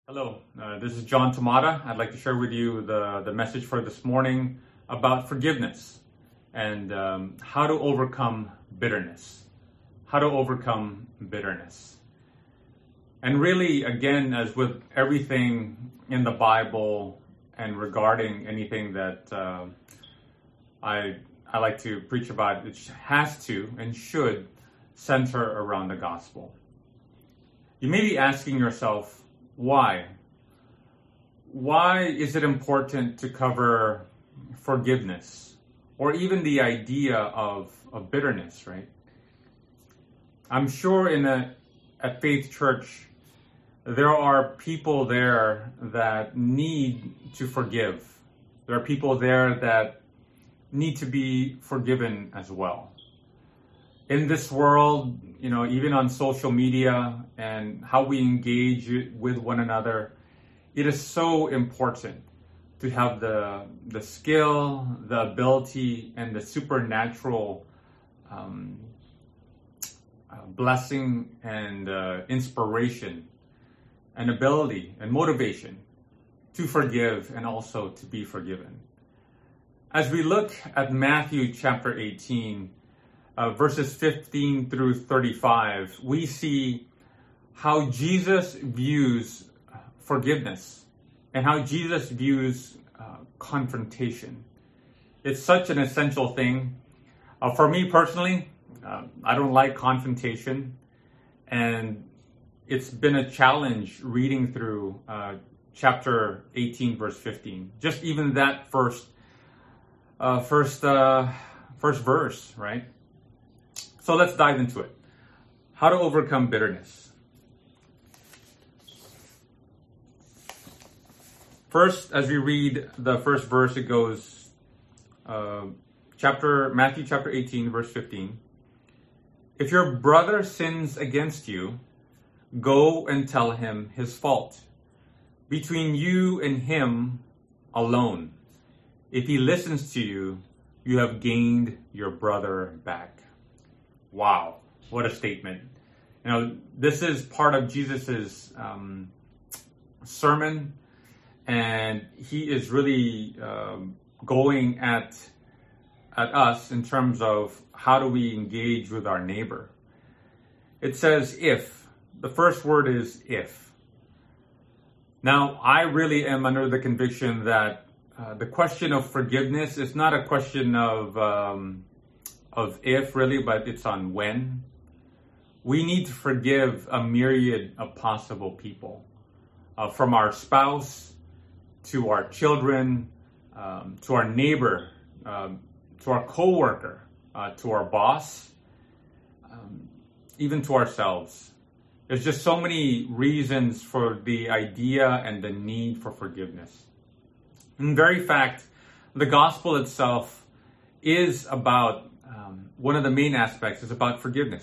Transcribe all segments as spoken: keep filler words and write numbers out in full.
Hello, uh, this is John Tamada. I'd like to share with you the, the message for this morning about forgiveness and um, how to overcome bitterness. How to overcome bitterness. And really, again, as with everything in the Bible and regarding anything that uh, I, I like to preach about, it has to and should center around the gospel. You may be asking yourself, why? Why is it important to cover forgiveness or even the idea of, of bitterness, right? I'm sure in a, a faith church, there are people there that need to forgive. There are people there that need to be forgiven as well. In this world, you know, even on social media and how we engage with one another, it is so important to have the the skill, the ability, and the supernatural um, uh, blessing and uh, inspiration and ability and motivation to forgive and also to be forgiven. As we look at Matthew chapter eighteen, Uh, verses fifteen through thirty-five, we see how Jesus views forgiveness and how Jesus views uh, confrontation. It's such an essential thing. Uh, for me personally, uh, I don't like confrontation, and it's been a challenge reading through uh, chapter eighteen, verse fifteen. Just even that first, uh, first, uh, first verse, right? So let's dive into it. How to overcome bitterness. First, as we read the first verse, it goes, uh, chapter Matthew chapter eighteen, verse fifteen. If your brother sins against you, go and tell him his fault, between you and him alone. If he listens to you, you have gained your brother back. Wow, what a statement. You know, this is part of Jesus's um, sermon, and he is really um, going at, at us in terms of how do we engage with our neighbor. It says if. The first word is if. Now, I really am under the conviction that uh, the question of forgiveness is not a question of... Um, of if really, but it's on when. We need to forgive a myriad of possible people, uh, from our spouse to our children, um, to our neighbor, um, to our coworker, uh, to our boss, um, even to ourselves. There's just so many reasons for the idea and the need for forgiveness. In very fact, the gospel itself is about Um, one of the main aspects is about forgiveness.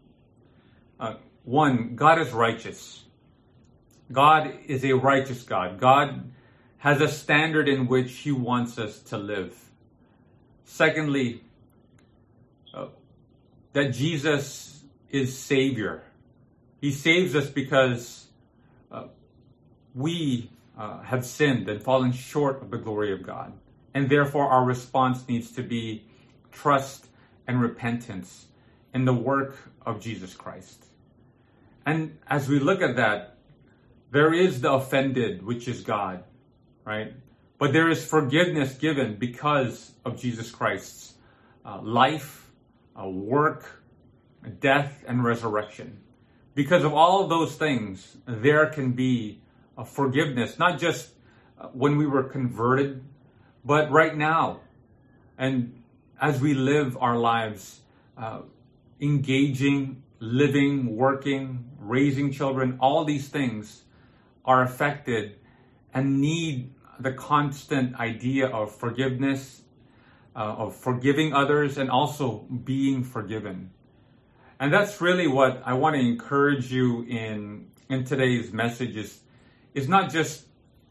Uh, one, God is righteous. God is a righteous God. God has a standard in which He wants us to live. Secondly, uh, that Jesus is Savior. He saves us because uh, we uh, have sinned and fallen short of the glory of God. And therefore our response needs to be trust and repentance in the work of Jesus Christ. And as we look at that, there is the offended, which is God, right? But there is forgiveness given because of Jesus Christ's uh, life, uh, work, death, and resurrection. Because of all of those things, there can be a forgiveness, not just when we were converted, but right now. And as we live our lives, uh, engaging, living, working, raising children, all these things are affected and need the constant idea of forgiveness, uh, of forgiving others, and also being forgiven. And that's really what I want to encourage you in, in today's message is, is not just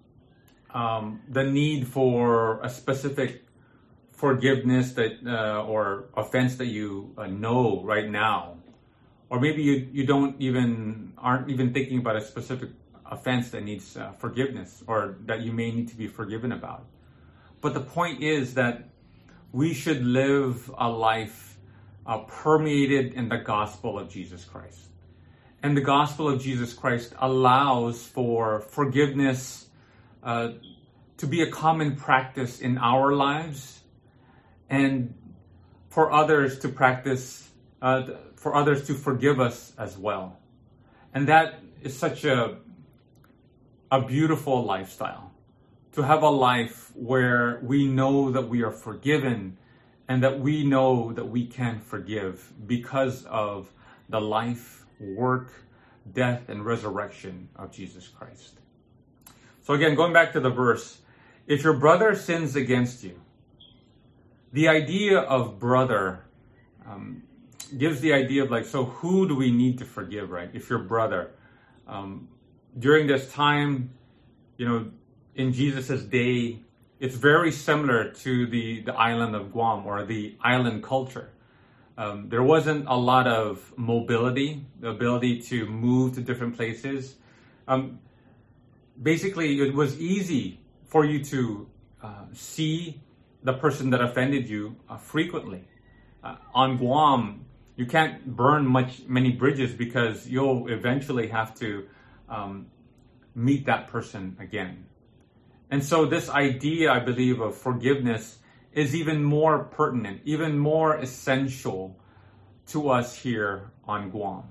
um, the need for a specific forgiveness that uh, or offense that you uh, know right now, or maybe you you don't even aren't even thinking about a specific offense that needs uh, forgiveness, or that you may need to be forgiven about. But the point is that we should live a life uh, permeated in the gospel of Jesus Christ. And the gospel of Jesus Christ allows for forgiveness uh, to be a common practice in our lives, and for others to practice, uh, for others to forgive us as well. And that is such a, a beautiful lifestyle, to have a life where we know that we are forgiven and that we know that we can forgive because of the life, work, death, and resurrection of Jesus Christ. So again, going back to the verse, if your brother sins against you, the idea of brother um, gives the idea of like, so who do we need to forgive, right? If your brother, um, during this time, you know, in Jesus's day, it's very similar to the, the island of Guam, or the island culture. Um, there wasn't a lot of mobility, the ability to move to different places. Um, basically, it was easy for you to uh, see the person that offended you uh, frequently. Uh, on Guam, you can't burn much many bridges because you'll eventually have to um, meet that person again. And so this idea, I believe, of forgiveness is even more pertinent, even more essential to us here on Guam.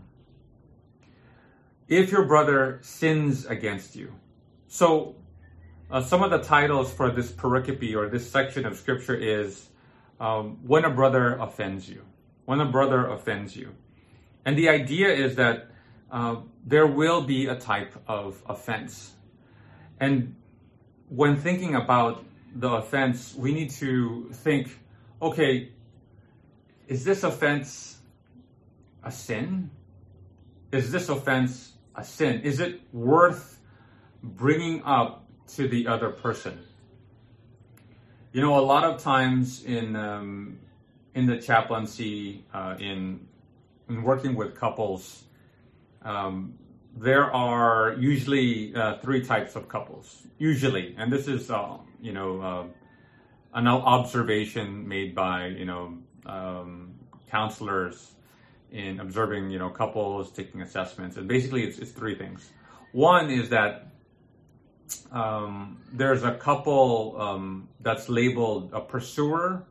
If your brother sins against you. So uh, some of the titles for this pericope, or this section of scripture, is um, when a brother offends you. When a brother offends you. And the idea is that uh, there will be a type of offense. And when thinking about the offense, we need to think, okay, is this offense a sin? Is this offense a sin? Is it worth bringing up to the other person? You know, a lot of times in um, in the chaplaincy, uh, in in working with couples, um, there are usually uh, three types of couples. Usually, and this is uh, you know uh, an observation made by you know um, counselors in observing you know couples, taking assessments, and basically it's, it's three things. One is that um, there's a couple um, that's labeled a pursuer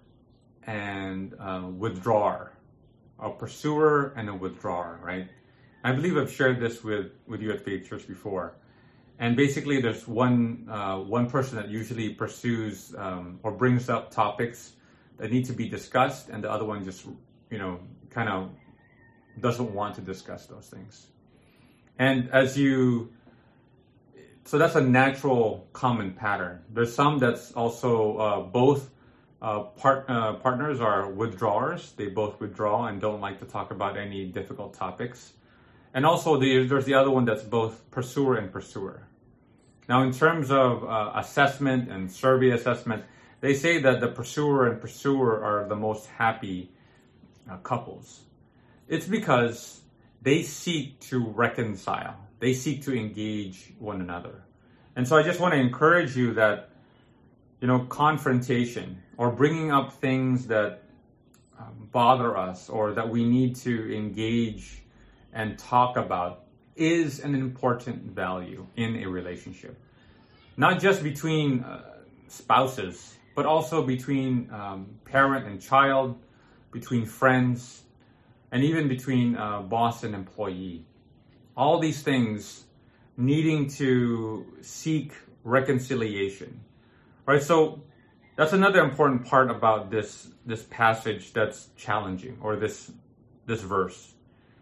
and a withdrawer, a pursuer and a withdrawer, right? I believe I've shared this with, with you at Faith Church before. And basically there's one uh, one person that usually pursues um, or brings up topics that need to be discussed, and the other one just, you know, kind of doesn't want to discuss those things. And as you, so that's a natural common pattern. There's some that's also uh, both uh, part, uh, partners are withdrawers. They both withdraw and don't like to talk about any difficult topics. And also the, there's the other one that's both pursuer and pursuer. Now, in terms of uh, assessment and survey assessment, they say that the pursuer and pursuer are the most happy uh, couples. It's because they seek to reconcile. They seek to engage one another. And so I just want to encourage you that, you know, confrontation or bringing up things that um, bother us or that we need to engage and talk about is an important value in a relationship. Not just between uh, spouses, but also between um, parent and child, between friends, and even between uh, boss and employee. All these things needing to seek reconciliation. All right, so that's another important part about this, this passage that's challenging, or this, this verse,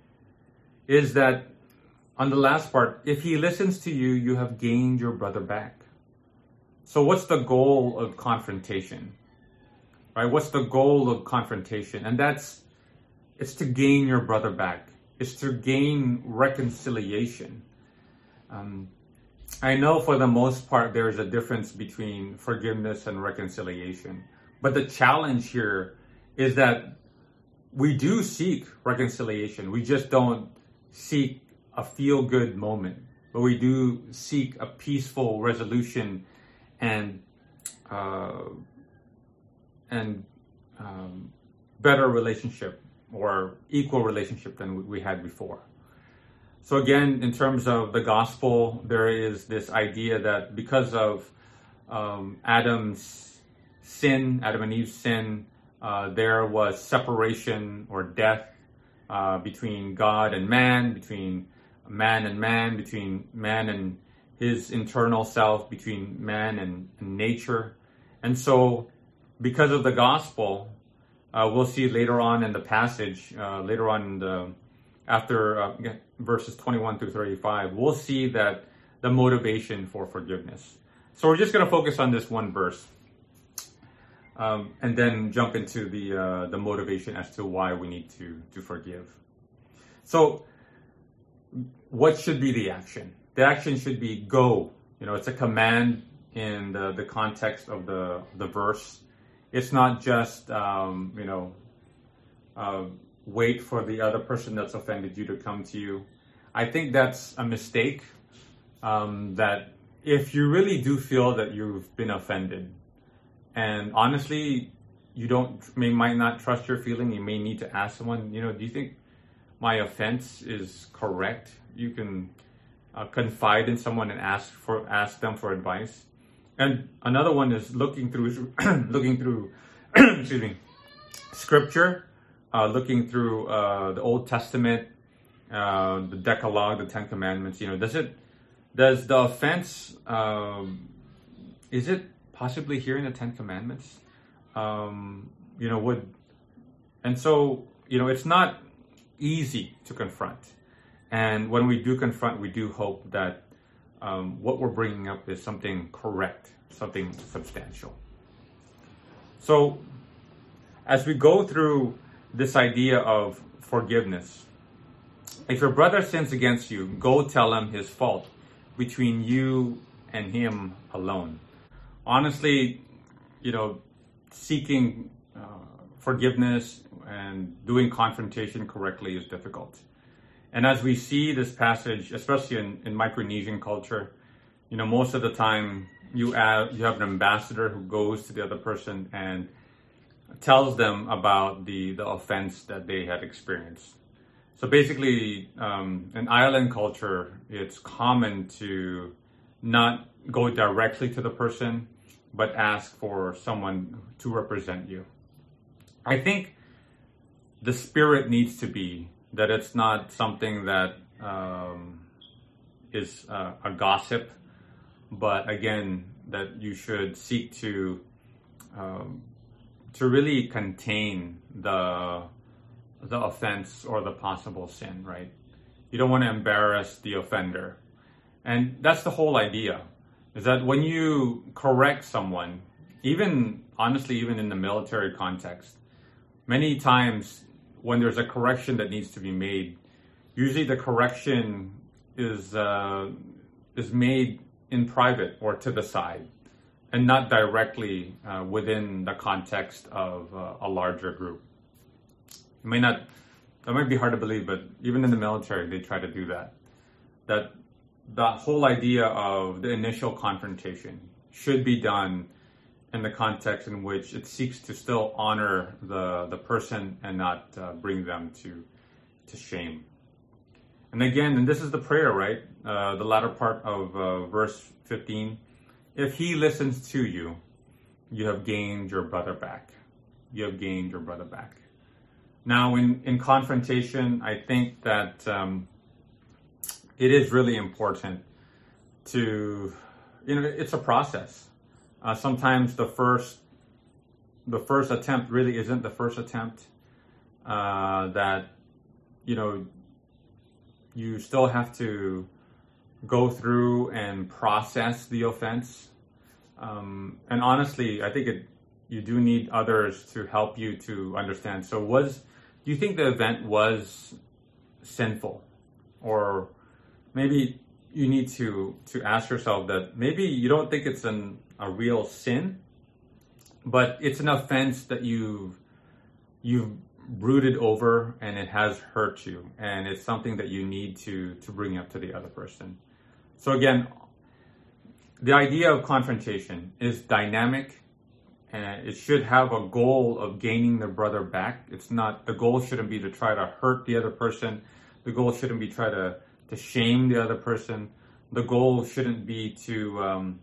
is that on the last part, if he listens to you, you have gained your brother back. So what's the goal of confrontation? Right? What's the goal of confrontation? And that's, it's to gain your brother back. It's to gain reconciliation. Um, I know for the most part, there is a difference between forgiveness and reconciliation. But the challenge here is that we do seek reconciliation. We just don't seek a feel-good moment. but we do seek a peaceful resolution and uh, and um, better relationship or equal relationship than we had before. So again, in terms of the gospel, there is this idea that because of um, Adam's sin, Adam and Eve's sin, uh, there was separation or death uh, between God and man, between man and man, between man and his internal self, between man and, and nature. And so because of the gospel, uh, we'll see later on in the passage, uh, later on in the, after uh, verses twenty-one through thirty-five, we'll see that the motivation for forgiveness. So we're just going to focus on this one verse, um, and then jump into the uh, the motivation as to why we need to to forgive. So, what should be the action? The action should be go. You know, it's a command in the, the context of the the verse. It's not just um, you know. Uh, wait for the other person that's offended you to come to you. I think that's a mistake. Um, that if you really do feel that you've been offended, and honestly, you don't, may might not trust your feeling, you may need to ask someone, you know, do you think my offense is correct? You can uh, confide in someone and ask for ask them for advice. And another one is looking through looking through excuse me, scripture. Uh, looking through uh, the Old Testament, uh, the Decalogue, the Ten Commandments, you know, does it, does the offense, um, is it possibly here in the Ten Commandments? Um, you know, would, and so, you know, it's not easy to confront. And when we do confront, we do hope that um, what we're bringing up is something correct, something substantial. So as we go through this idea of forgiveness. If your brother sins against you, go tell him his fault between you and him alone. Honestly, you know, seeking uh, forgiveness and doing confrontation correctly is difficult. And as we see this passage, especially in, in Micronesian culture, you know, most of the time you have, you have an ambassador who goes to the other person and tells them about the, the offense that they had experienced. So basically, um, in island culture, it's common to not go directly to the person, but ask for someone to represent you. I think the spirit needs to be that it's not something that um, is uh, a gossip, but again, that you should seek to um, to really contain the the offense or the possible sin, right? You don't want to embarrass the offender. And that's the whole idea, is that when you correct someone, even honestly, even in the military context, many times when there's a correction that needs to be made, usually the correction is uh, is made in private or to the side, and not directly uh, within the context of uh, a larger group. It may not, that might be hard to believe, but even in the military, they try to do that. That the whole idea of the initial confrontation should be done in the context in which it seeks to still honor the, the person and not uh, bring them to, to shame. And again, and this is the prayer, right? Uh, the latter part of uh, verse fifteen. If he listens to you, you have gained your brother back. You have gained your brother back. Now, in, in confrontation, I think that um, it is really important to, you know, it's a process. Uh, sometimes the first, the first attempt really isn't the first attempt. Uh, that, you know, you still have to go through and process the offense. Um, and honestly, I think it, you do need others to help you to understand. So was, do you think the event was sinful? Or maybe you need to, to ask yourself that maybe you don't think it's an, a real sin, but it's an offense that you've, you've brooded over and it has hurt you. And it's something that you need to, to bring up to the other person. So again, the idea of confrontation is dynamic, and it should have a goal of gaining the brother back. It's not, the goal shouldn't be to try to hurt the other person. The goal shouldn't be try to, to shame the other person. The goal shouldn't be to, um,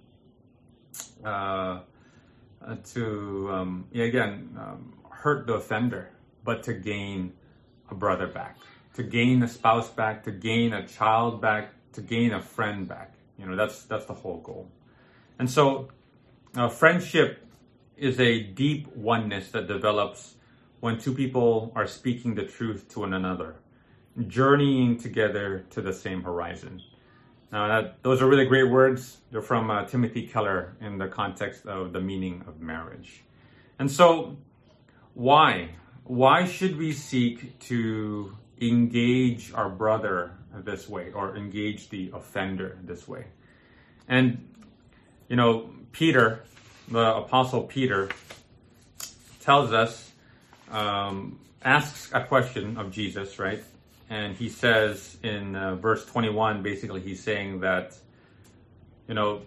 uh, uh, to um, yeah, again, um, hurt the offender, but to gain a brother back, to gain a spouse back, to gain a child back, to gain a friend back. You know, that's that's the whole goal. And so, uh, friendship is a deep oneness that develops when two people are speaking the truth to one another, journeying together to the same horizon. Now, that, those are really great words. They're from uh, Timothy Keller in the context of the meaning of marriage. And so, why? Why should we seek to engage our brother this way, or engage the offender this way? And, you know, Peter, the Apostle Peter, tells us, um, asks a question of Jesus, right? And he says in uh, verse twenty-one, basically he's saying that, you know,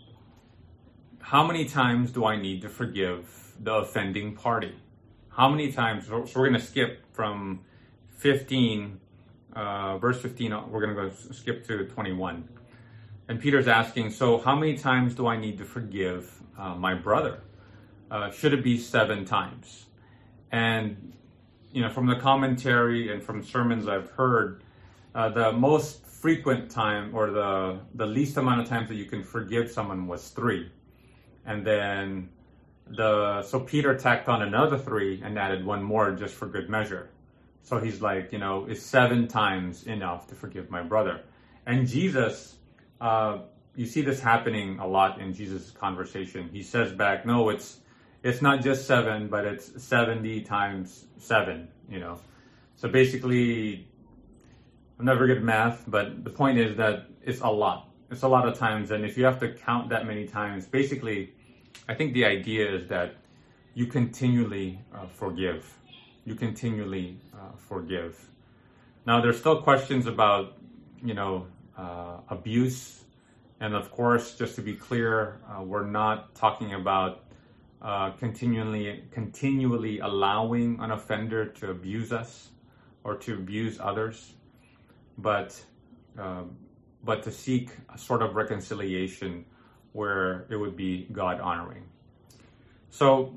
how many times do I need to forgive the offending party? How many times? So we're going to skip from fifteen, uh, verse fifteen, we're going to go skip to twenty-one. And Peter's asking, so how many times do I need to forgive uh, my brother? Uh, should it be seven times? And, you know, from the commentary and from sermons I've heard, uh, the most frequent time, or the, the least amount of times that you can forgive someone, was three. And then the, so Peter tacked on another three and added one more just for good measure. So he's like, you know, is seven times enough to forgive my brother? And Jesus, uh, you see this happening a lot in Jesus' conversation. He says back, no, it's, it's not just seven, but it's seventy times seven, you know. So basically, I'm never good at math, but the point is that it's a lot. It's a lot of times. And if you have to count that many times, basically, I think the idea is that you continually uh, forgive. You continually uh, forgive. Now, there's still questions about, you know, uh, abuse. And of course, just to be clear, uh, we're not talking about uh, continually, continually allowing an offender to abuse us or to abuse others, but, uh, but to seek a sort of reconciliation where it would be God honoring. So,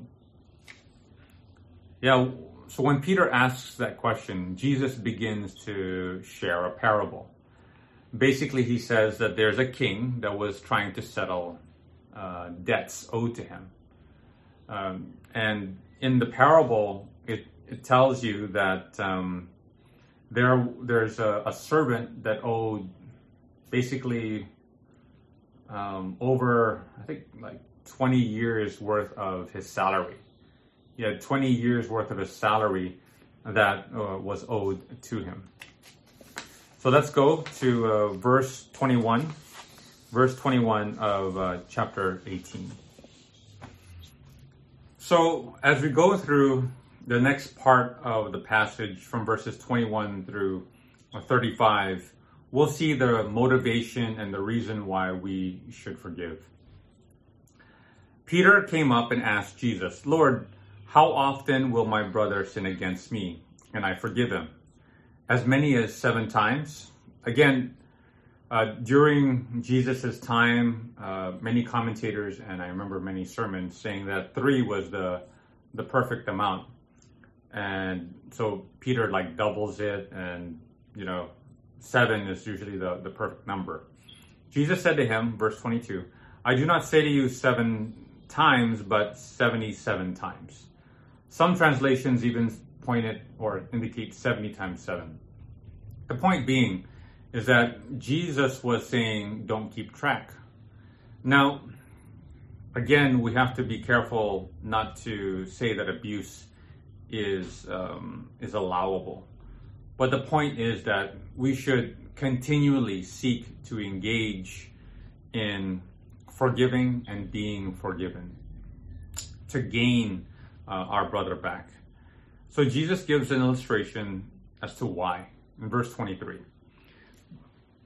yeah, so when Peter asks that question, Jesus begins to share a parable. Basically, he says that there's a king that was trying to settle uh, debts owed to him. Um, and in the parable, it, it tells you that um, there there's a, a servant that owed basically um, over, I think, like twenty years worth of his salary. He had twenty years worth of his salary that uh, was owed to him. So let's go to uh, verse twenty-one, verse twenty-one of uh, chapter eighteen. So as we go through the next part of the passage from verses twenty-one through thirty-five, we'll see the motivation and the reason why we should forgive. Peter came up and asked Jesus, Lord, how often will my brother sin against me and I forgive him? As many as seven times? Again, uh, during Jesus' time, uh, many commentators, and I remember many sermons, saying that three was the the perfect amount. And so Peter like doubles it, and, you know, seven is usually the, the perfect number. Jesus said to him, verse twenty-two, I do not say to you seven times, but seventy-seven times. Some translations even point it or indicate seventy times seven. The point being is that Jesus was saying, don't keep track. Now, again, we have to be careful not to say that abuse is um, is allowable. But the point is that we should continually seek to engage in forgiving and being forgiven to gain uh, our brother back. So Jesus gives an illustration as to why in verse twenty-three.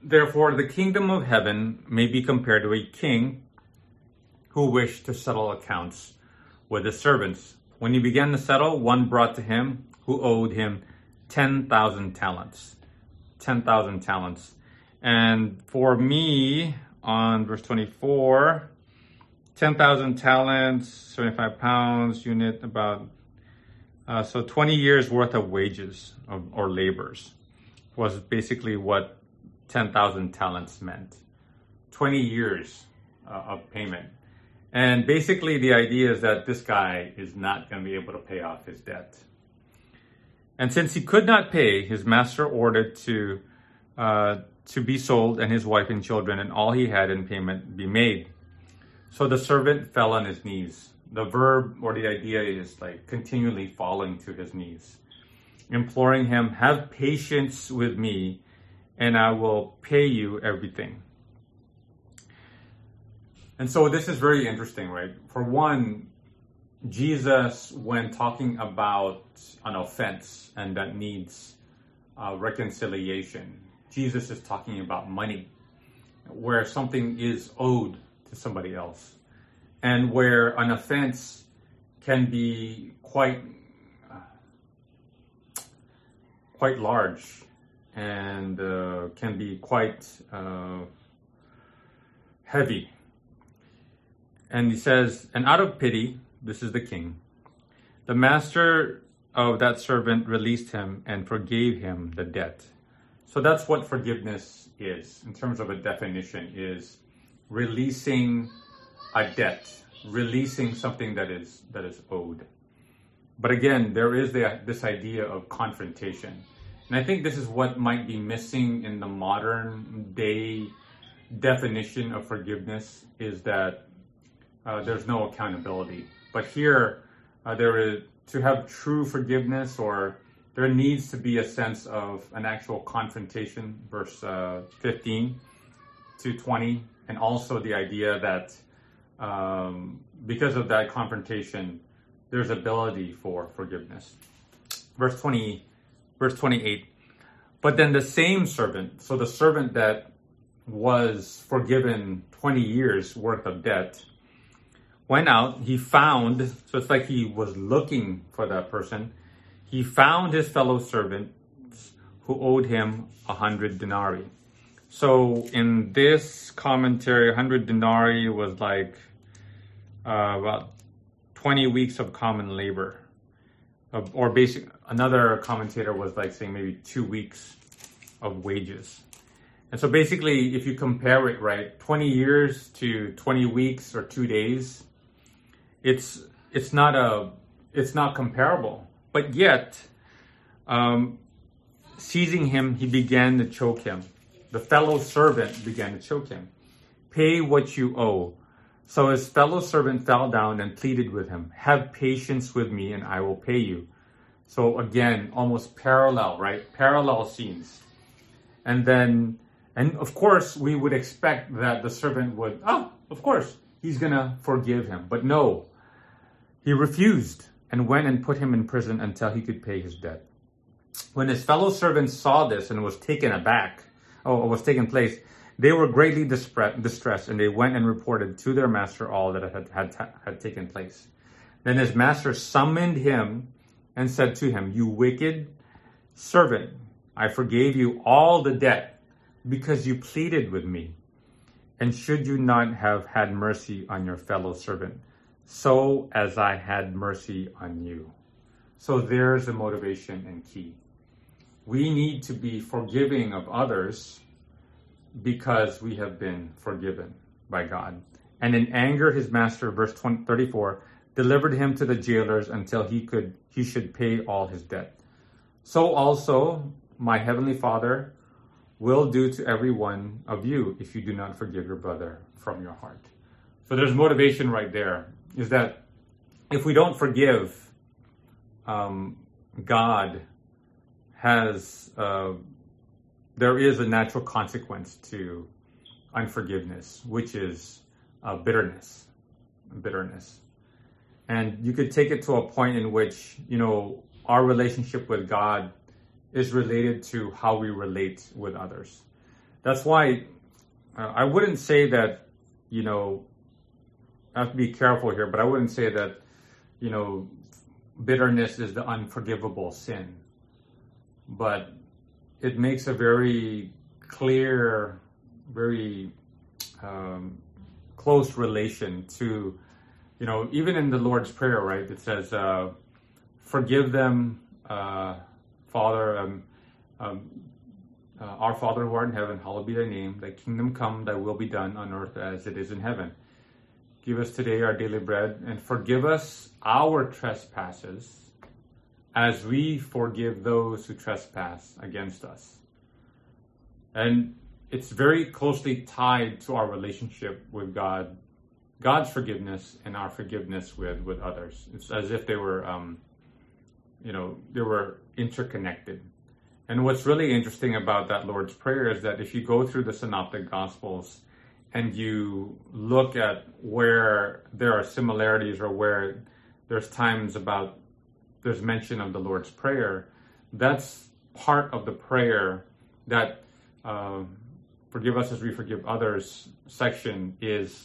Therefore, the kingdom of heaven may be compared to a king who wished to settle accounts with his servants. When he began to settle, one brought to him who owed him ten thousand talents. ten thousand talents. And for me, on verse twenty-four, ten thousand talents, seventy-five pounds, unit about, uh, so twenty years worth of wages of, or labors was basically what ten thousand talents meant. twenty years uh, of payment. And basically the idea is that this guy is not going to be able to pay off his debt. And since he could not pay, his master ordered to uh, to be sold and his wife and children and all he had in payment be made. So the servant fell on his knees. The verb or the idea is like continually falling to his knees, imploring him, have patience with me and I will pay you everything. And so this is very interesting, right? For one, Jesus, when talking about an offense and that needs uh, reconciliation, Jesus is talking about money, where something is owed to somebody else, and where an offense can be quite, uh, quite large and uh, can be quite uh, heavy. And he says, and out of pity, this is the king, the master of that servant released him and forgave him the debt. So that's what forgiveness is, in terms of a definition, is releasing a debt, releasing something that is that is owed. But again, there is the, this idea of confrontation. And I think this is what might be missing in the modern day definition of forgiveness, is that uh, there's no accountability. But here, uh, there is, to have true forgiveness, or there needs to be a sense of an actual confrontation, verse uh, fifteen to twenty, and also the idea that um, because of that confrontation, there's ability for forgiveness. Verse twenty, verse twenty-eight. But then the same servant, so the servant that was forgiven twenty years worth of debt, went out, he found, so it's like he was looking for that person. He found his fellow servants who owed him a hundred denarii. So in this commentary, a hundred denarii was like uh, about twenty weeks of common labor. Uh, or basic, another commentator was like saying maybe two weeks of wages. And so basically, if you compare it, right, twenty years to twenty weeks or two days, it's it's not a it's not comparable. But yet, um, seizing him, he began to choke him. The fellow servant began to choke him. Pay what you owe. So his fellow servant fell down and pleaded with him. Have patience with me and I will pay you. So again, almost parallel, right? Parallel scenes. And then, and of course, we would expect that the servant would, oh, of course, he's going to forgive him. But no, he refused and went and put him in prison until he could pay his debt. When his fellow servants saw this and was taken aback, or was taken place, they were greatly distressed, and they went and reported to their master all that had, had, had taken place. Then his master summoned him and said to him, you wicked servant, I forgave you all the debt because you pleaded with me. And should you not have had mercy on your fellow servant, so as I had mercy on you? So there's the motivation and key. We need to be forgiving of others because we have been forgiven by God. And in anger, his master, verse thirty-four, delivered him to the jailers until he could he should pay all his debt. So also my heavenly Father will do to every one of you if you do not forgive your brother from your heart. So there's motivation right there, is that if we don't forgive, um, God has, uh, there is a natural consequence to unforgiveness, which is uh, bitterness, bitterness. And you could take it to a point in which, you know, our relationship with God is related to how we relate with others. That's why uh, I wouldn't say that, you know, I have to be careful here, but I wouldn't say that, you know, bitterness is the unforgivable sin. But it makes a very clear, very um, close relation to, you know, even in the Lord's Prayer, right? It says, uh, forgive them, uh, Father, um, um, uh, our Father who art in heaven, hallowed be thy name. Thy kingdom come, thy will be done on earth as it is in heaven. Give us today our daily bread, and forgive us our trespasses as we forgive those who trespass against us. And it's very closely tied to our relationship with God, God's forgiveness and our forgiveness with, with others. It's as if they were, um, you know, they were interconnected. And what's really interesting about that Lord's Prayer is that if you go through the Synoptic Gospels and you look at where there are similarities or where there's times about there's mention of the Lord's Prayer, that's part of the prayer that uh, forgive us as we forgive others section is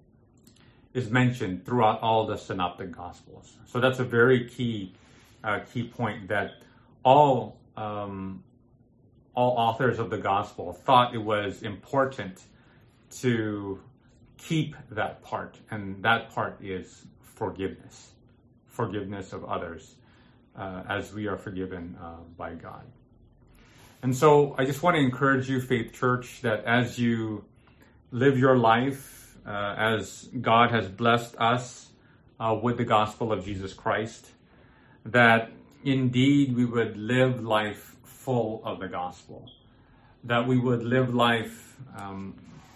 is mentioned throughout all the Synoptic Gospels. So that's a very key uh, key point, that all um, all authors of the Gospel thought it was important to keep that part, and that part is forgiveness. Forgiveness of others uh, as we are forgiven uh, by God. And so I just want to encourage you, Faith Church, that as you live your life, uh, as God has blessed us uh, with the gospel of Jesus Christ, that indeed we would live life full of the gospel, that we would live life um,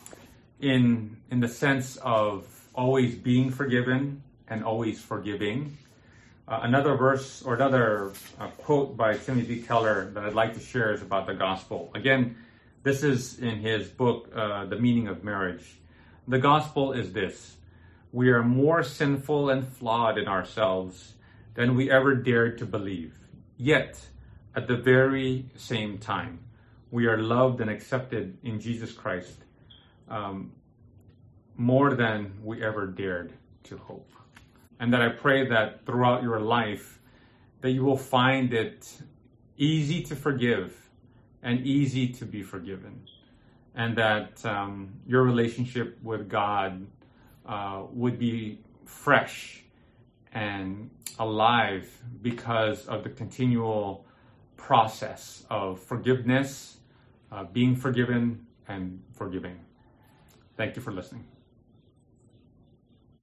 in, in the sense of always being forgiven and always forgiving. Uh, another verse or another uh, quote by Timothy Keller that I'd like to share is about the gospel. Again, this is in his book, uh, The Meaning of Marriage. The gospel is this: we are more sinful and flawed in ourselves than we ever dared to believe. Yet, at the very same time, we are loved and accepted in Jesus Christ um, more than we ever dared to hope. And that I pray that throughout your life, that you will find it easy to forgive and easy to be forgiven. And that um, your relationship with God uh, would be fresh and alive because of the continual process of forgiveness, uh, being forgiven, and forgiving. Thank you for listening.